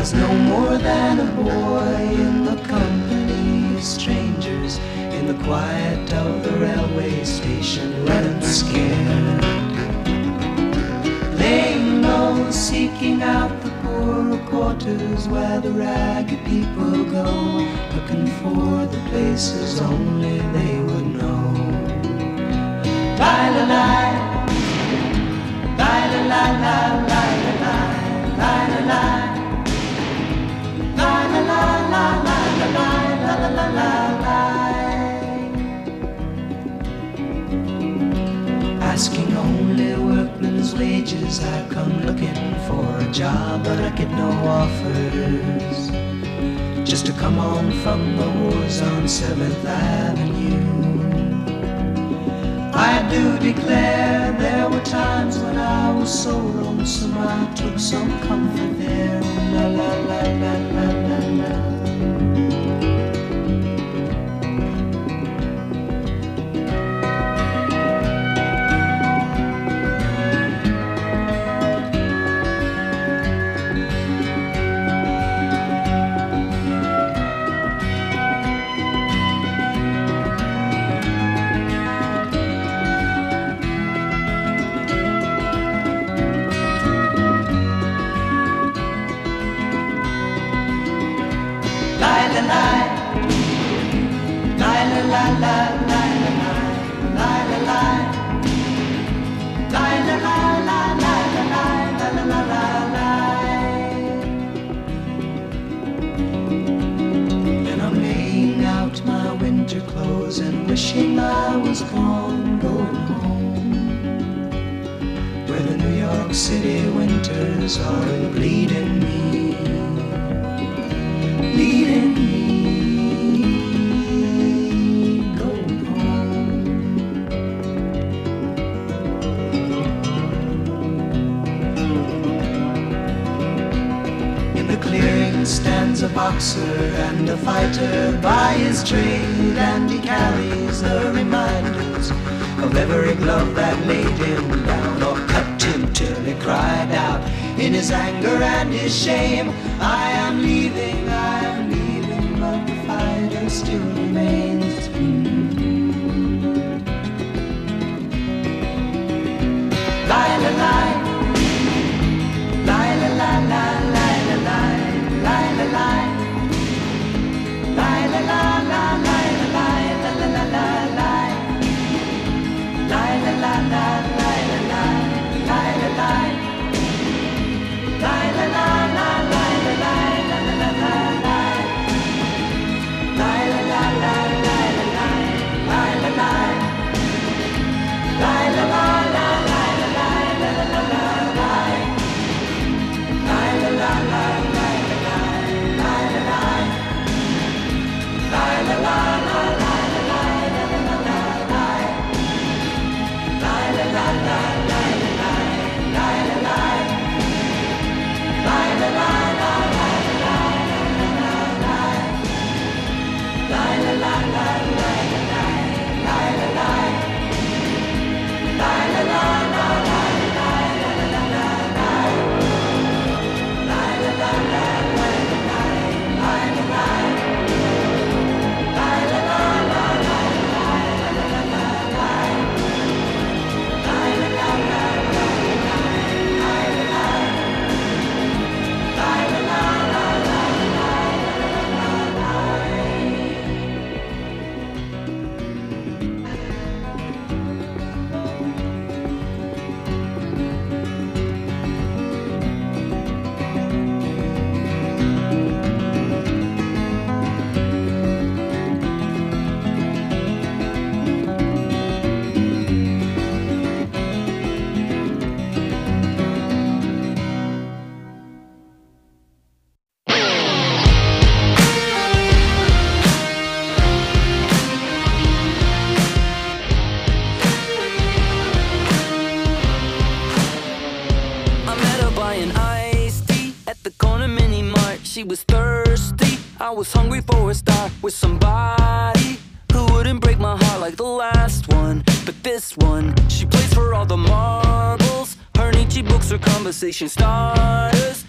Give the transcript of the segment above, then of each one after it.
was no more than a boy in the company of strangers, in the quiet of the railway station, running scared, laying low, seeking out the poorer quarters where the ragged people go, looking for the places only they would know. Lie-la-lie, lie-la-lie-lie, lie-la-lie, lie-la-lie, asking only workmen's wages, I come looking for a job, but I get no offers. Just to come on from the wars on 7th Avenue. I do declare there were times when I was so lonesome I took some comfort there. La la la la la la la. And wishing I was gone, going home, where the New York City winters are bleeding me, bleeding me, going home. In the clearing stands a boxer and a fighter by his trade, and he carries the reminders of every glove that laid him down or cut him till he cried out in his anger and his shame, I am leaving, but the fighter still remains. Lie, la, lie, lie, la, la, la, lie, la, lie, lie, la, lie, lie, la, la, la, lie, la, lie, la, la, la, la, lie, lie, la, la, la, lie, la, lie, lie, la, lie, lie, la, la, la, lie, la, lie, la, la, la, la, lie, lie, la, la, la, lie, la, lie, lie, la, lie, lie, la, la, la, lie, la, lie, la, la, la, la, lie, lie, la, la, la, lie, la, lie, lie, la, lie, lie, la, la, la, lie, la, lie, la, la, la, la, lie, lie, la, la, la, lie, la, lie, lie, la, lie, lie, la, la, la, lie, la, lie, lie, la, la, la, lie, la, lie, lie, la, lie, lie, la, la, la, lie, lie, la, la, la, lie, lie, la, la, la, lie, la, lie, lie, la, lie, lie, la, la, la, lie, lie, la, la, la, lie, lie, la, la, la, lie, lie, la, lie, lie, la, la, la, lie, she was thirsty. I was hungry for a start with somebody who wouldn't break my heart like the last one. But this one, she plays for all the marbles. Her Nietzsche books are conversation starters, and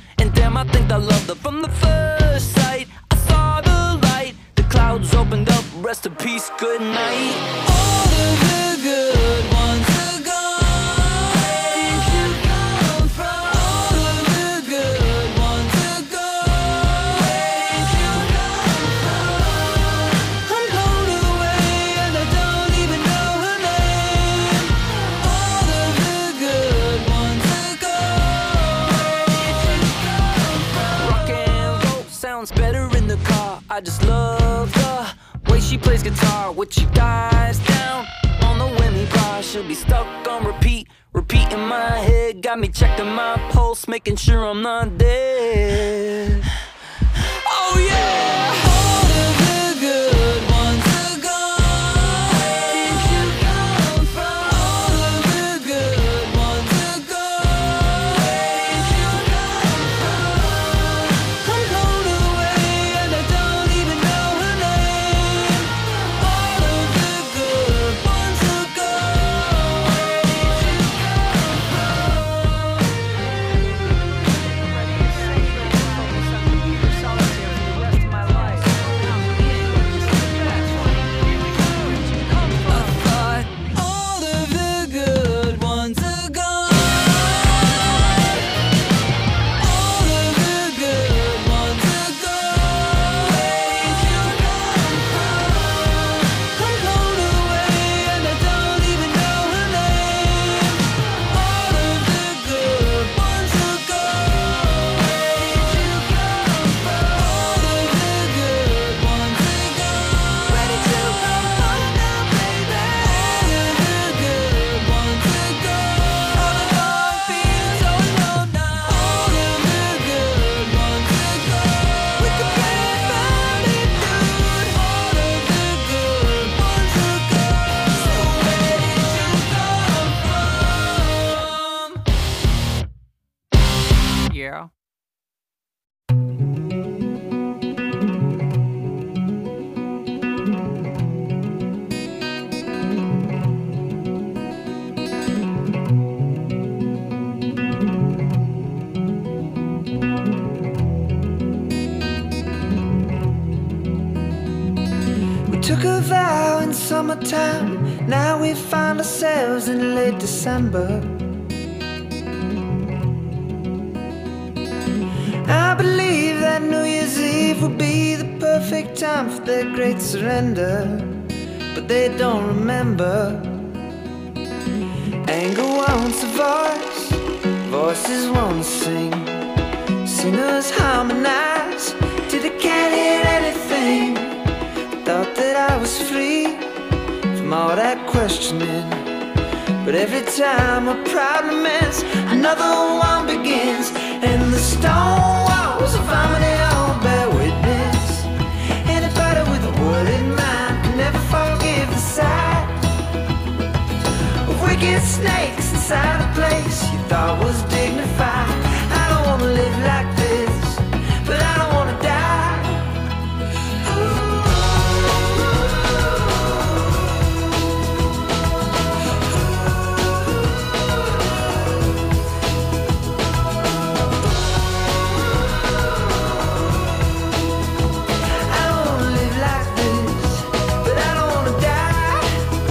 Damn, I think I loved her from the first sight. I saw the light, the clouds opened up, rest in peace, good night. All of the good ones are gone. Where did you come from? All of the good ones are gone. Where did you come from? I'm blown away and I don't even know her name. All of the good ones are gone. Where did you come from? Rock and roll sounds better in the car. I just love the way she plays guitar. When she dies down on the whammy bar, she'll be stuck on repeat, repeat in my head. Got me checking my pulse, making sure I'm not dead. Oh yeah, all of the good ones are gone. Where did you come from? All of the good ones are gone. Where did you come from? I'm blown away and I don't even know her name. All of the good ones are gone. Where did you I thought all of the good ones are gone. All of the good ones are gone. Where did you come from? I'm blown away and I don't even know her name. All of the good ones are gone. Where did you come from? All of the good ones are gone. Where did you come from now, baby? All of the good ones are gone. All the wrong feelings, oh no, no. All of the good ones are gone. We could play family feud. All of the good ones are gone. So where did you come from? Yeah. We took a vow in summertime, now we find ourselves in late December. I believe that New Year's Eve will be the perfect time for their great surrender, but they don't remember. Anger wants a voice, voices want to sing. Singers harmonize till they can't hear anything. Thought that I was free from all that questioning, but every time a problem ends, another one begins. And the stone walls of harmony all bear witness. Anybody with a word in mind can never forgive the sight of wicked snakes inside a place you thought was dignified. I don't wanna live like this, but I don't wanna die. I don't wanna live like this, but I don't wanna die.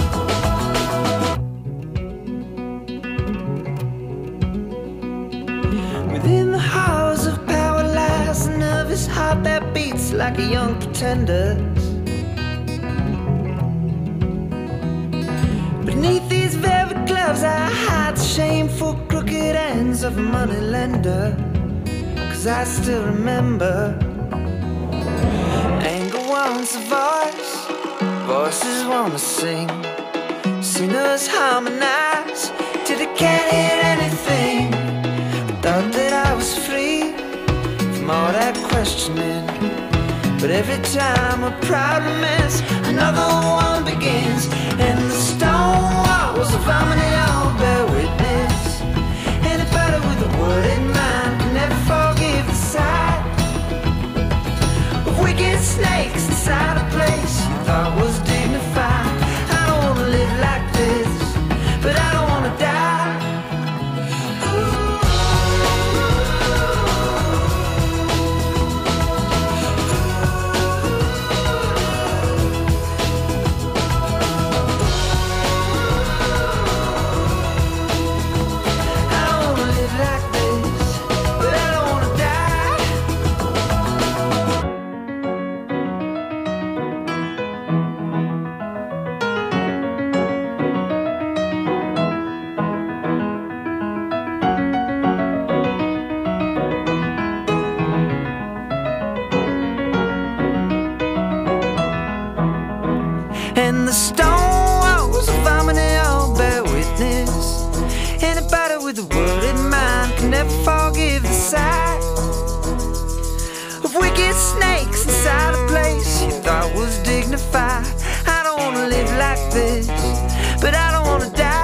Within the halls of power lies a nervous heart that beats like a young pretender's. Beneath these velvet gloves I hide the shameful crooked ends of a moneylender. 'Cause I still remember. Anger wants a voice, voices wanna sing. Singers harmonize till they can't hear anything. Thought that I was free from all that questioning, but every time a problem ends, another one begins. And the stone walls of harmony all bear witness. Anybody with a word in mind can never forgive the sight of wicked snakes inside a place you thought was dignified. I don't wanna live like this, but I don't wanna die. this, but I don't wanna die.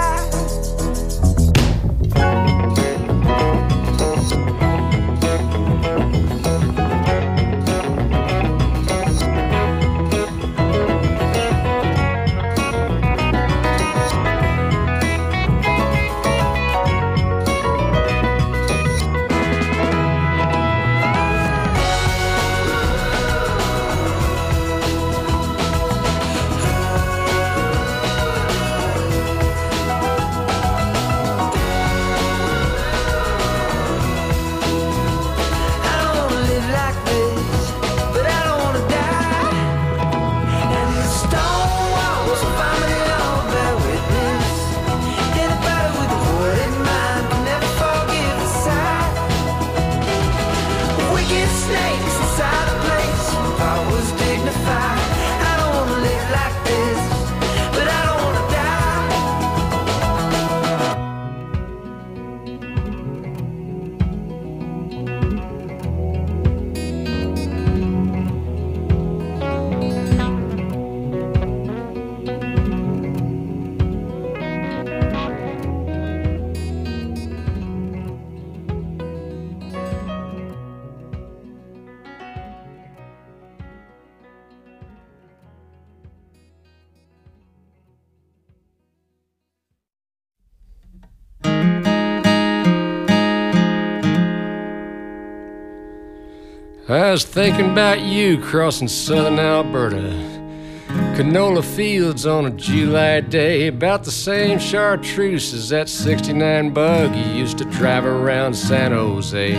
I was thinking about you crossing southern Alberta. Canola fields on a July day, about the same chartreuse as that 69 bug you used to drive around San Jose.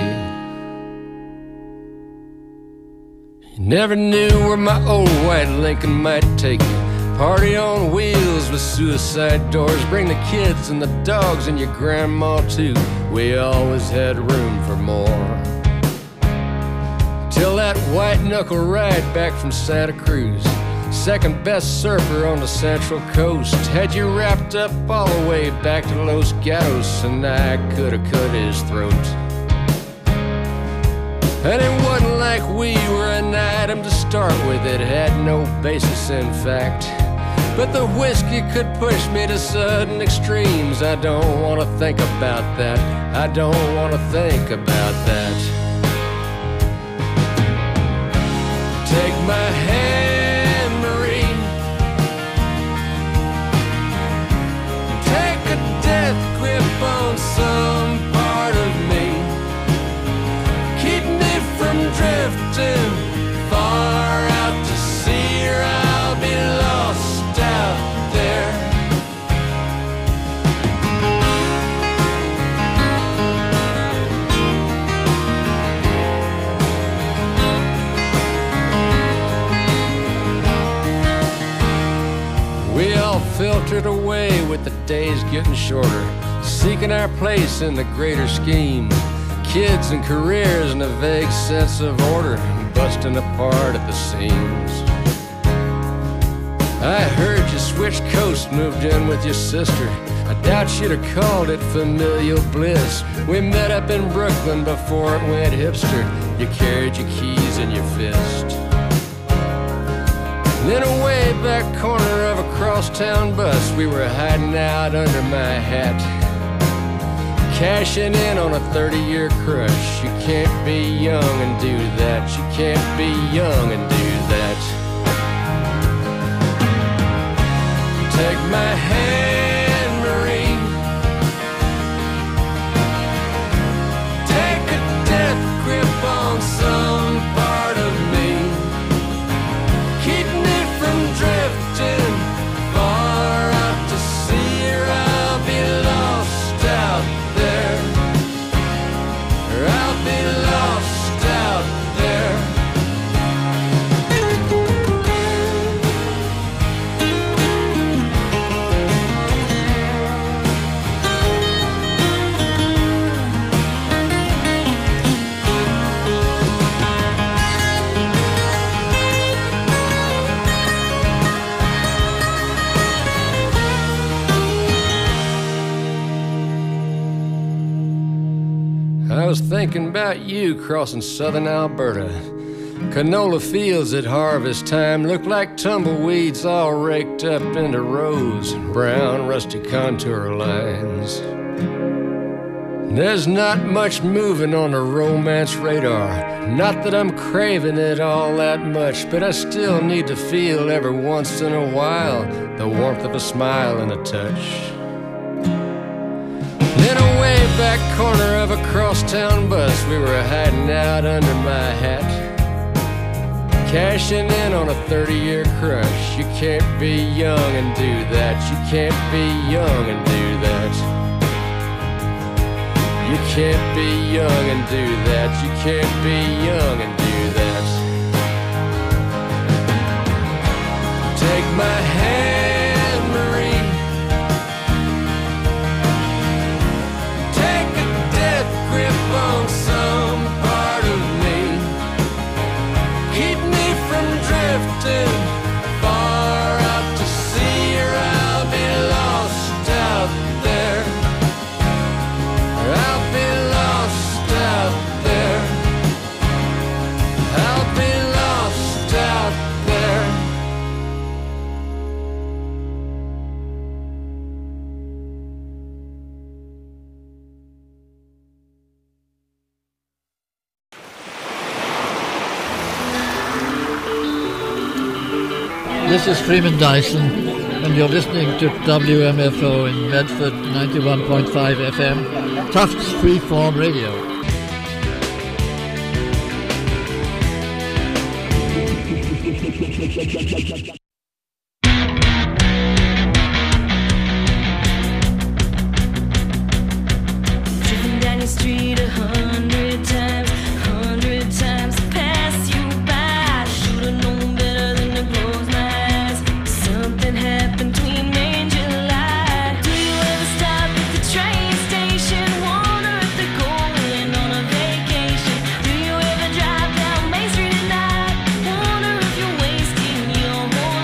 You never knew where my old white Lincoln might take you. Party on wheels with suicide doors. Bring the kids and the dogs and your grandma too. We always had room for more. Till that white knuckle ride back from Santa Cruz, second best surfer on the Central Coast, had you wrapped up all the way back to Los Gatos, and I coulda cut his throat. And it wasn't like we were an item to start with, it had no basis in fact. But the whiskey could push me to sudden extremes. I don't wanna think about that, I don't wanna think about that. Take my hand, Marie. Take a death grip on some part of me. Keep me from drifting far out to sea, or I'll be lost out there. We all filtered away with the days getting shorter, seeking our place in the greater scheme. Kids and careers and a vague sense of order, busting apart at the seams. I heard you switched coasts, moved in with your sister. I doubt you'd have called it familial bliss. We met up in Brooklyn before it went hipster. You carried your keys in your fist. And in a way back corner of a crosstown bus, we were hiding out under my hat, cashing in on a 30-year crush. You can't be young and do that. You can't be young and do that. Take my hand, Marie. Take a death grip on some part of me. Keep me from drifting far out to sea, or I'll be lost out there. Or I'll be lost out there. I was thinking about you crossing southern Alberta. Canola fields at harvest time look like tumbleweeds all raked up into rows, brown rusty contour lines. There's not much moving on the romance radar. Not that I'm craving it all that much, but I still need to feel every once in a while the warmth of a smile and a touch. In a way back corner of a crosstown bus, we were hiding out under my hat, cashing in on a 30-year crush. You can't be young and do that. You can't be young and do that. You can't be young and do that. You can't be young and do that. Take my hand, Marie. Take a death grip on some part of me. Keep me from drifting far out to sea, or I'll be lost out there. I'll be lost out there. I'll be lost out there. This is Freeman Dyson, and you're listening to WMFO in Medford 91.5 FM, Tufts Freeform Radio. Driven down your street 100 times to pass you by. Should've known better than to close my eyes. Something happened between May and July. Do you ever stop at the train station? Wonder if they're going on a vacation. Do you ever drive down Main Street at night? Wonder if you're wasting your whole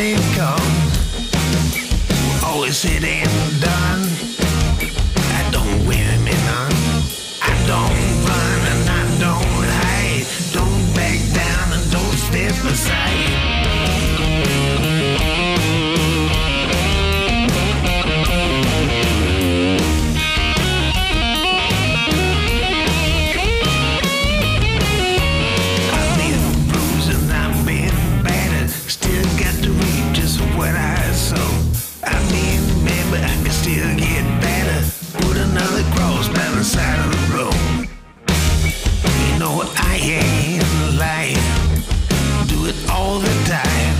it comes, always said and done. I don't win me none. I don't run and I don't hide. Don't back down and don't step aside. What I saw, I mean, man, but I can still get better. Put another cross by the side of the road. You know I ain't lying. Do it all the time.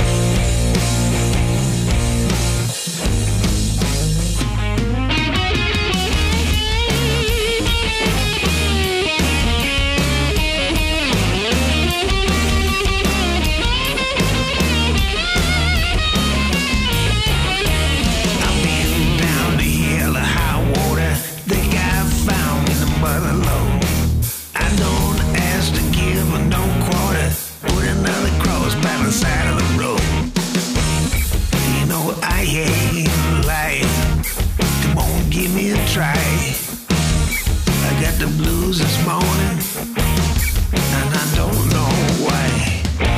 Side of the road. You know I ain't lying. Come on, give me a try. I got the blues this morning, and I don't know why.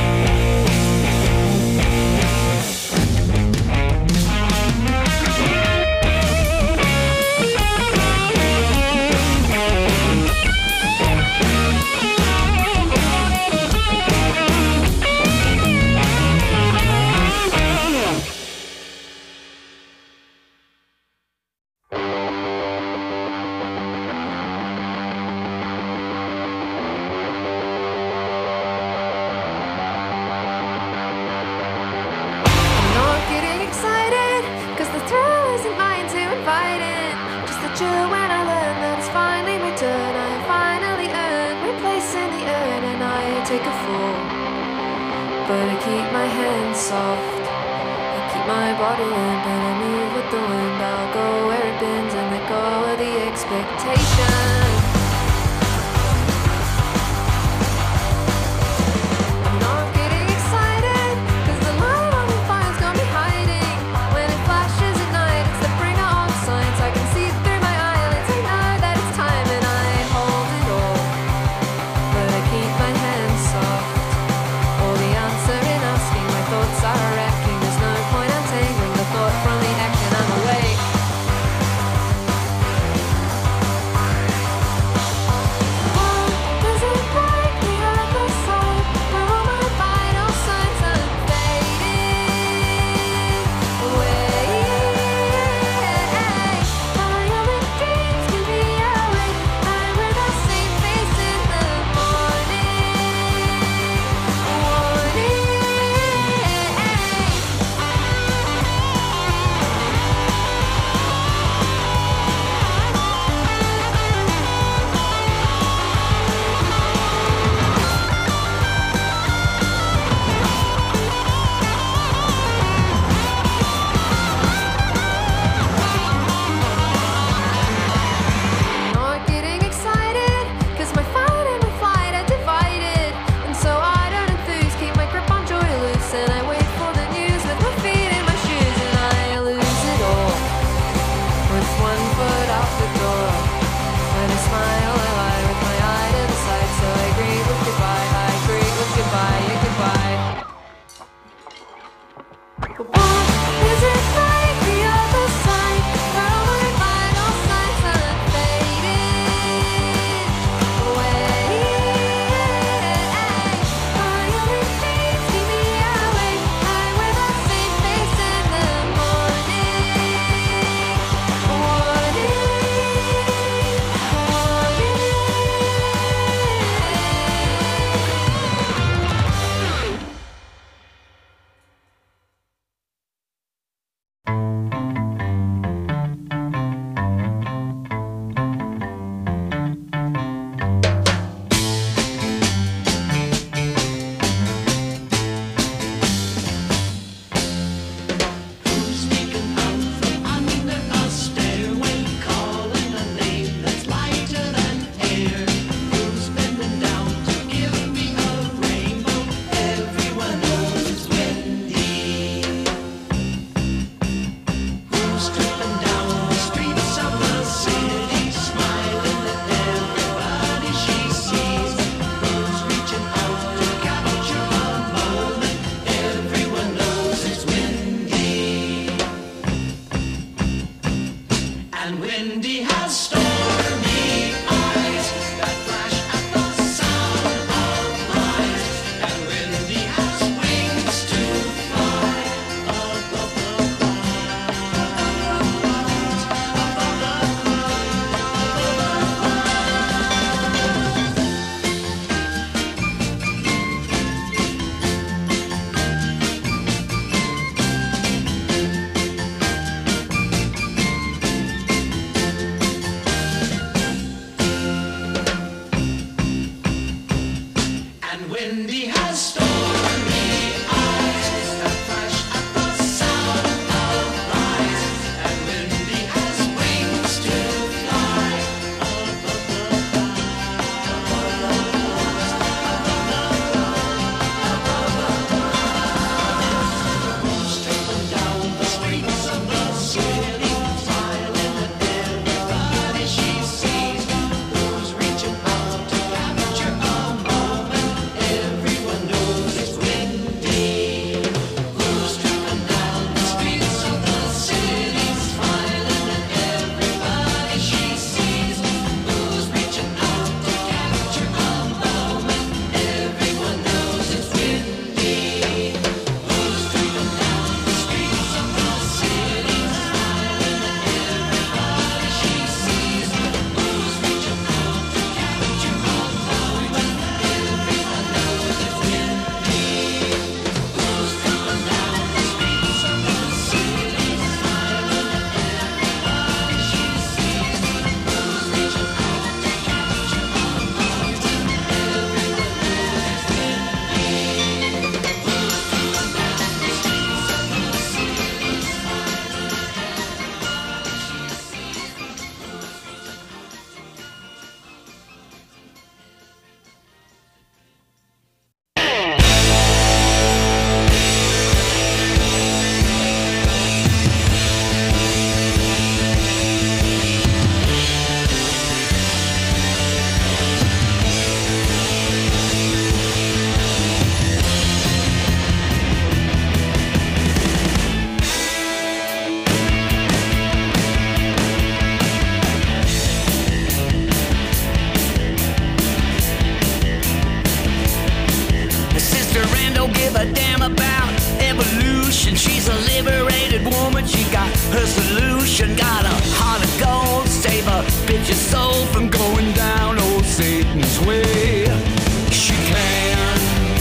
But I keep my hands soft, I keep my body limp, and I move with the wind. I'll go where it bends and let go of the expectation. I'm not getting excited, 'cause the light on the fire's got me hiding. When it flashes at night, it's the bringer of signs. I can see through my eyelids, I know that it's time, and I hold it all. But I keep my hands soft. All the answer in asking, my thoughts are wrecking. There's no point untangling the thought from the action. I'm awake. on about evolution. She's a liberated woman. She got her solution. Got a heart of gold. Save a bitch's soul from going down old Satan's way. She can.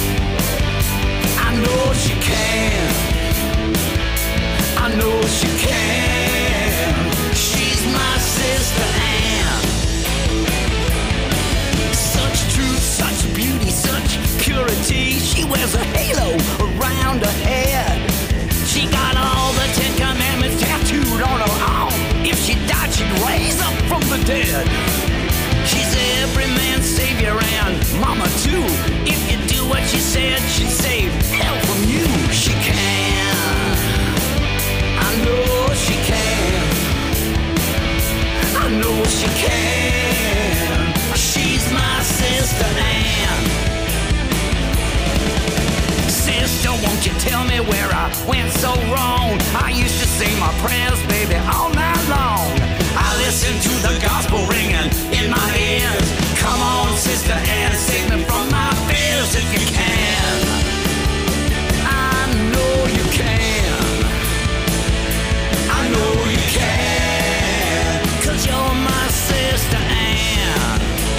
I know she can. I know she can. She's my sister Anne. Such truth, such beauty, such purity. She wears a halo around her head. She got all the 10 Commandments tattooed on her arm. If she died, she'd raise up from the dead. She's every man's savior and mama too. If you do what she said, she'd save hell from you. She can. I know she can. I know she can. She's my sister Anne. Sister, won't you tell me where I went so wrong? I used to say my prayers, baby, all night long. I listen to the gospel ringing in my ears. Come on, sister Anne, save me from my fears if you can. I know you can. I know you can. 'Cause you're my sister Anne.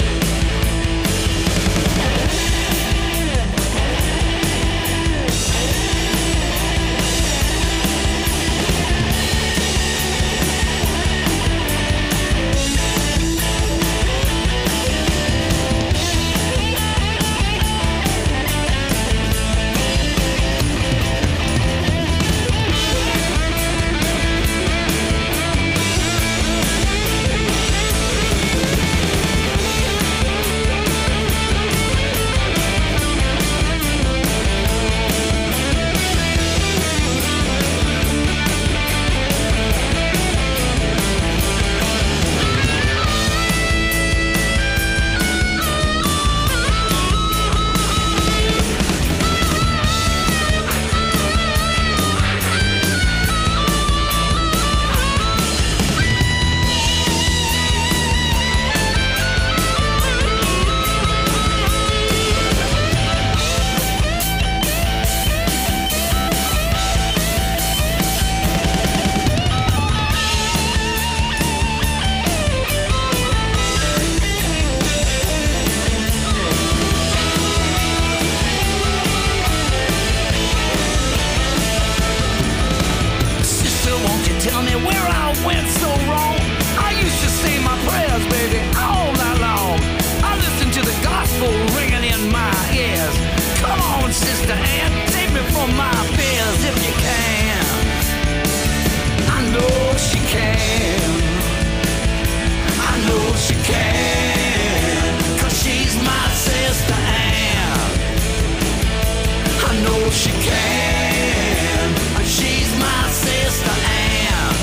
She can. She's my sister Anne.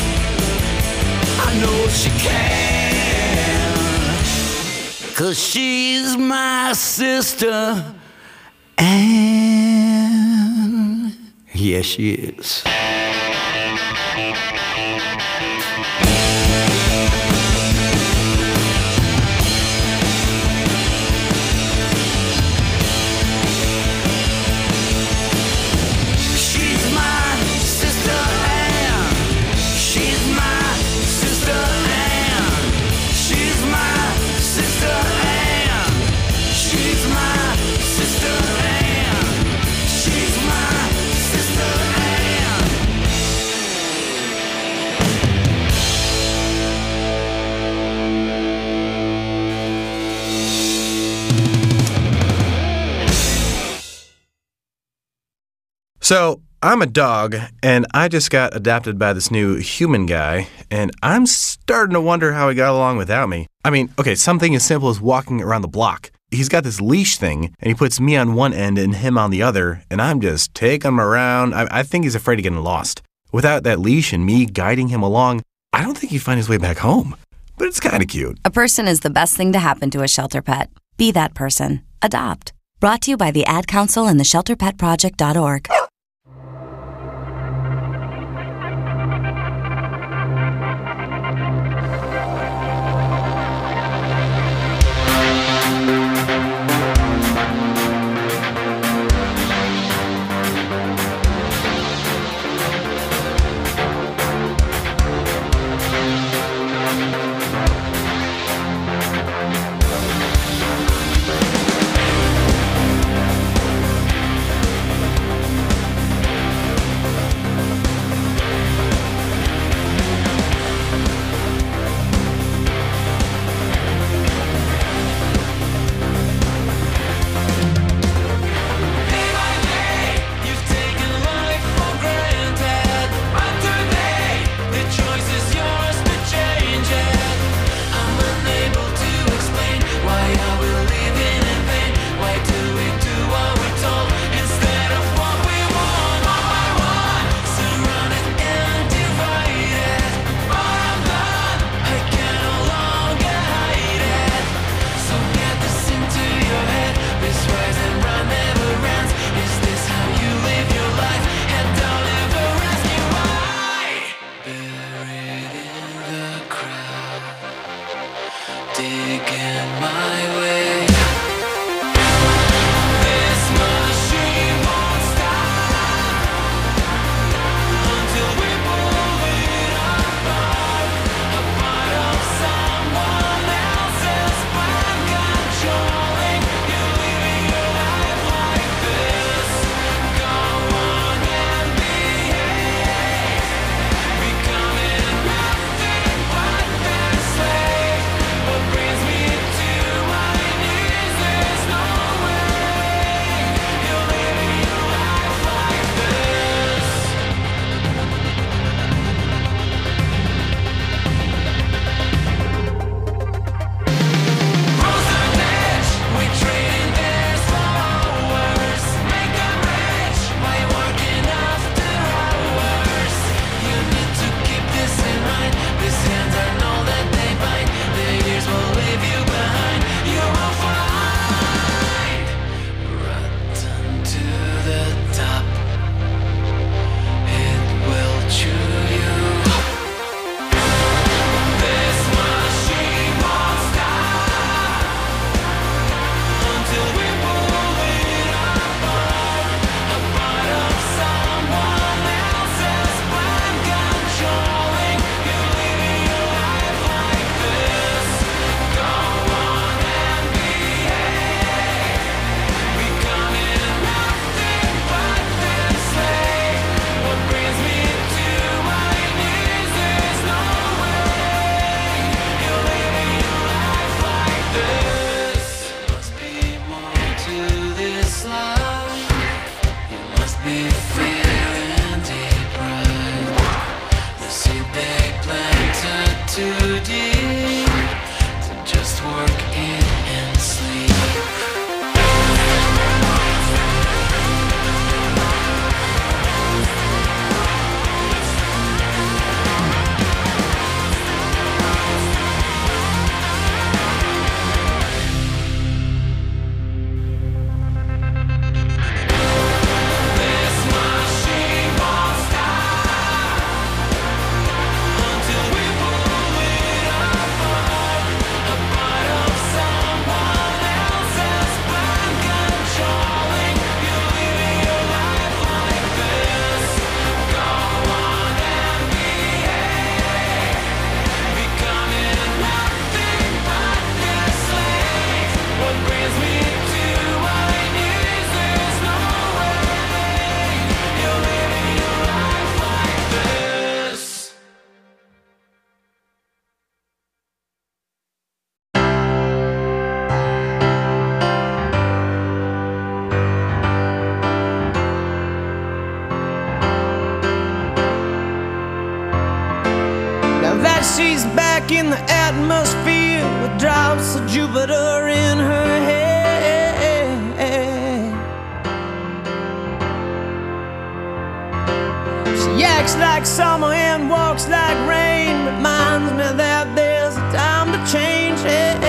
I know she can. 'Cause she's my sister Anne. Yes, she is. So, I'm a dog, and I just got adopted by this new human guy, and I'm starting to wonder how he got along without me. I mean, okay, something as simple as walking around the block. He's got this leash thing, and he puts me on one end and him on the other, and I'm just taking him around. I think he's afraid of getting lost. Without that leash and me guiding him along, I don't think he'd find his way back home. But it's kind of cute. A person is the best thing to happen to a shelter pet. Be that person. Adopt. Brought to you by the Ad Council and the ShelterPetProject.org. only fear and deep pride. The seed they planted too deep to just work in and sleep. She's back in the atmosphere with drops of Jupiter in her head. She acts like summer and walks like rain, reminds me that there's a time to change.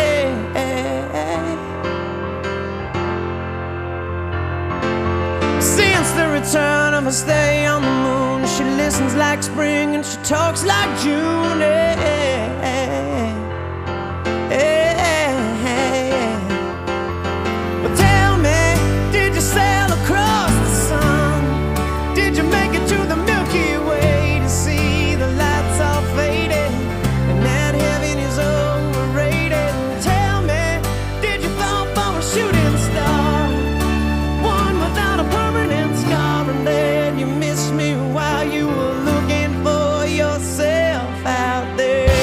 Since the return of her stay on the moon, she listens like spring and she talks like June. Well, tell me, did you sail across the sun? Did you make it to the Milky Way to see the lights all faded and that heaven is overrated? Tell me, did you fall for a shooting star, one without a permanent scar, and then you missed me while you were looking for yourself out there?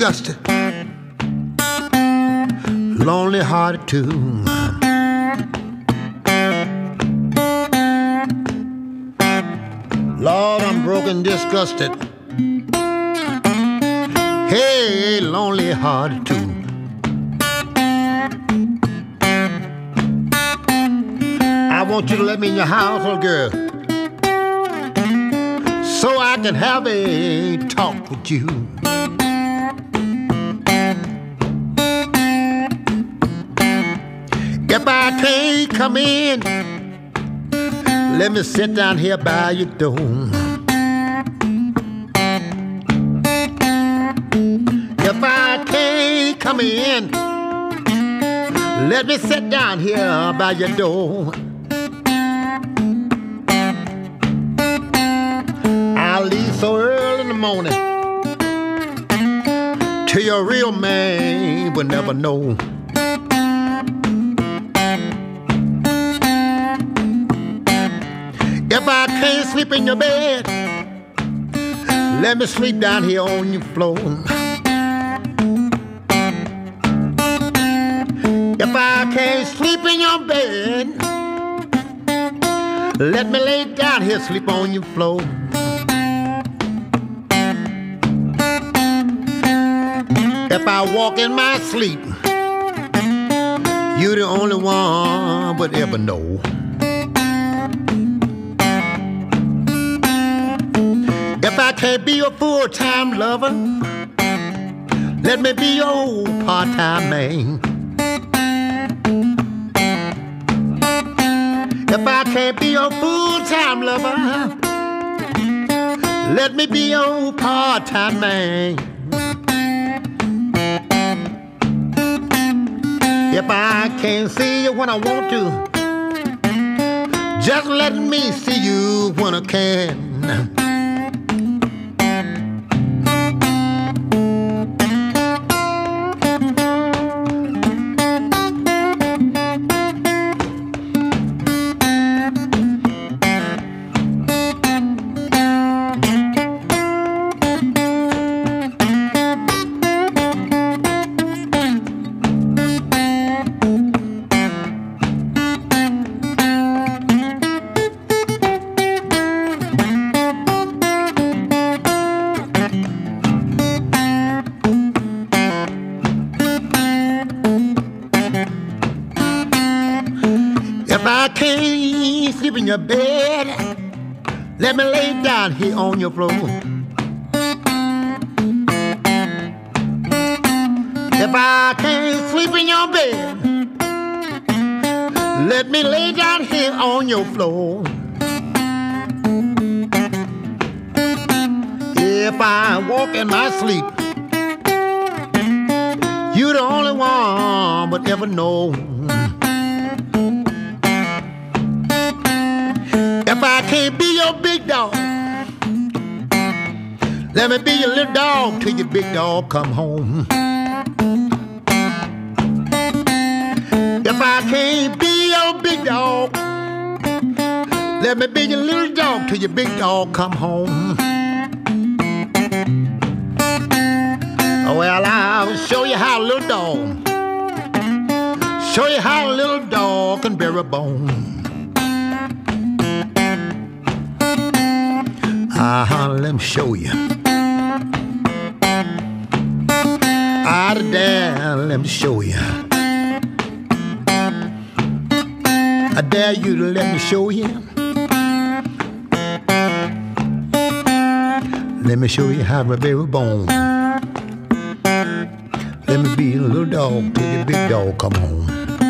disgusted, lonely hearted too. Lord, I'm broken, disgusted. Hey, lonely hearted too. I want you to let me in your house, little girl, so I can have a talk with you. If I can't come in, let me sit down here by your door. If I can't come in, let me sit down here by your door. I'll leave so early in the morning till your real man will never know. If I can't sleep in your bed, let me sleep down here on your floor. If I can't sleep in your bed, let me lay down here, sleep on your floor. If I walk in my sleep, you're the only one would ever know. If I can't be your full-time lover, let me be your part-time man. If I can't be your full-time lover, let me be your part-time man. If I can't see you when I want to, just let me see you when I can. If I can't sleep in your bed, let me lay down here on your floor. If I can't sleep in your bed, let me lay down here on your floor. If I walk in my sleep, you're the only one would ever know. If I can't be your big dog, let me be your little dog till your big dog come home. If I can't be your big dog, let me be your little dog till your big dog come home. Well, I'll show you how a little dog, show you how a little dog can bear a bone. Let me show you. Out of there, let me show you. I dare you to let me show you. Let me show you how to bear a bone. Let me be a little dog till the big dog come home.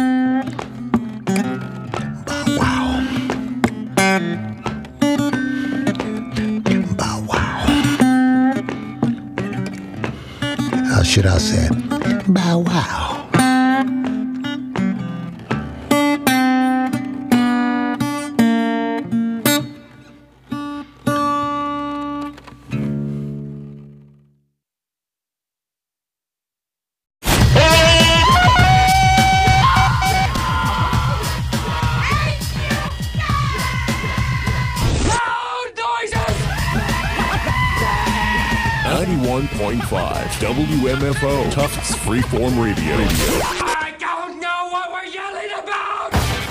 Should I say, bow wow. 91.5 WMFO, Tufts Freeform Radio. I don't know what we're yelling about!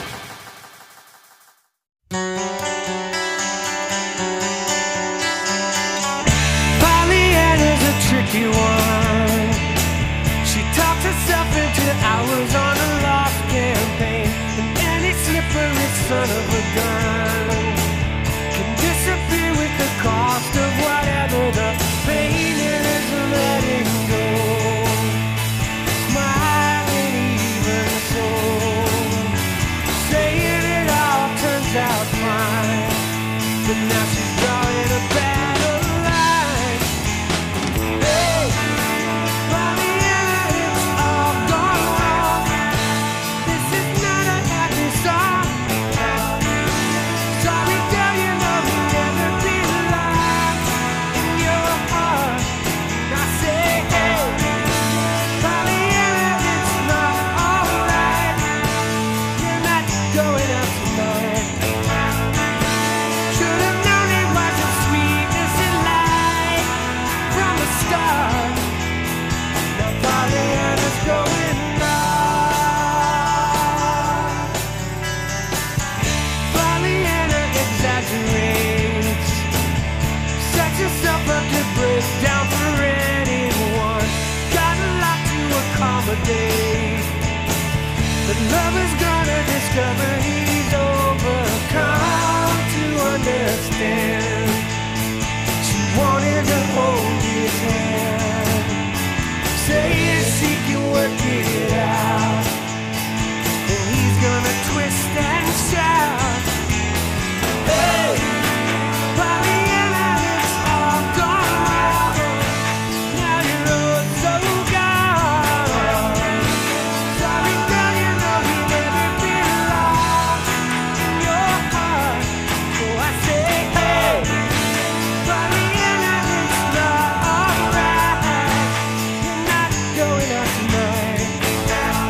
Pollyanna's a tricky one. She talks herself into hours on a lost campaign, and any slippery son of a gun can disappear with the cost of whatever the pain is letting go. Smiling even so, saying it all turns out fine, but now she's drawing a battle line. Hey, Pollyanna, it's all gone wrong. This is not a happy song. Sorry, girl, you know we never belong in your heart. I say, hey, Pollyanna, it's not alright. You're not going out tonight. Should have known it wasn't sweetness and light from the start. Now Pollyanna's going on. Pollyanna exaggerates, sets herself up to break down for anyone. Got a lot to accommodate, but lover's gonna discover he's overcome to understand. She wanted to hold his hand, saying she can work it out, and he's gonna twist and shout. Hey, Pollyanna, it's all gone wrong. Now you're all so gone. Sorry, girl, you know we never belong in your heart. So I say, hey, Pollyanna, it's not alright. You're not going out tonight.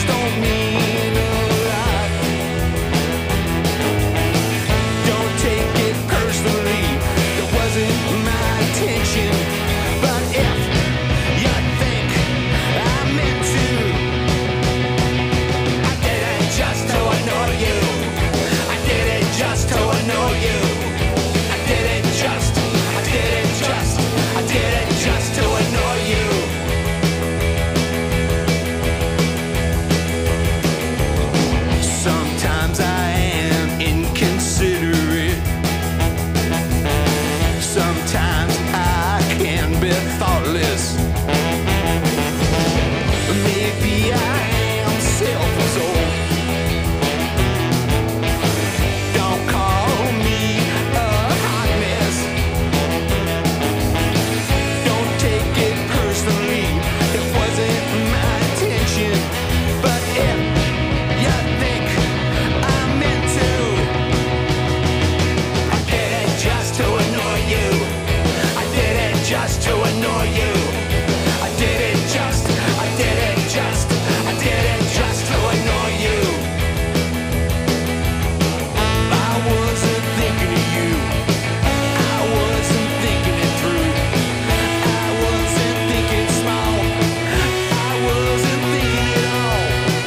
words don't mean a lot. Don't take it personally, it wasn't my intention. But if you think I meant to, I did it just to annoy you. I did it just to annoy you. I did it just to annoy you. Sometimes I am inconsiderate. Sometimes I can be thoughtless. Maybe I am self-absorbed. Don't call me a hot mess. Don't take it personally, it wasn't my intention. But if you think I meant to, I did it just to annoy you. I did it just to annoy you. I did it just to annoy you. I wasn't thinking of you. I wasn't thinking it through. I wasn't thinking small. I wasn't thinking it all.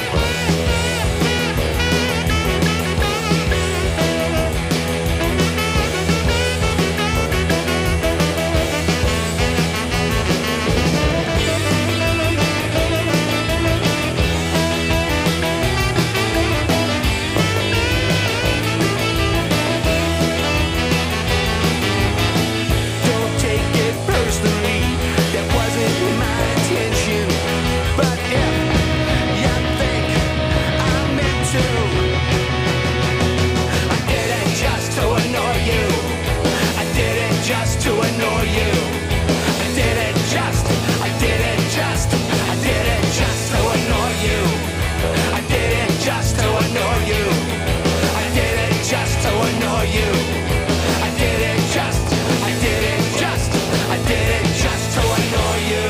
Don't take it personally, that wasn't my intention. But if you think I meant to, I did it just to annoy you. I did it just to annoy you. I did it just to annoy you. I did it just to annoy you. I did it just to annoy you. I did it just to annoy you.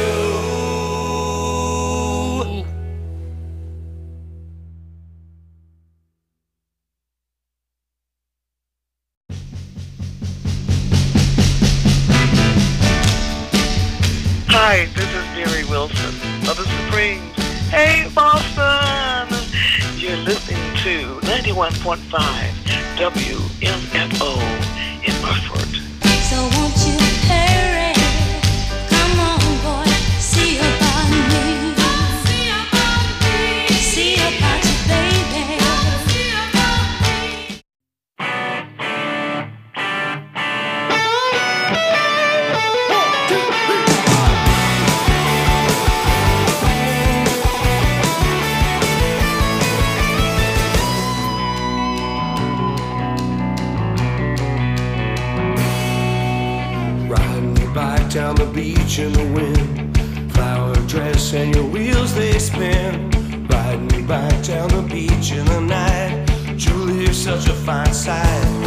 Hi, this is Mary Wilson of the Supremes. Hey, Boston! You're listening to 91.5 WMFO in Hartford. So won't you hurry? Come on, boy, see about me. See about you, baby. Riding your bike down the beach in the wind, flower dress and your wheels they spin. Riding your bike down the beach in the night, Julie, you're such a fine sight.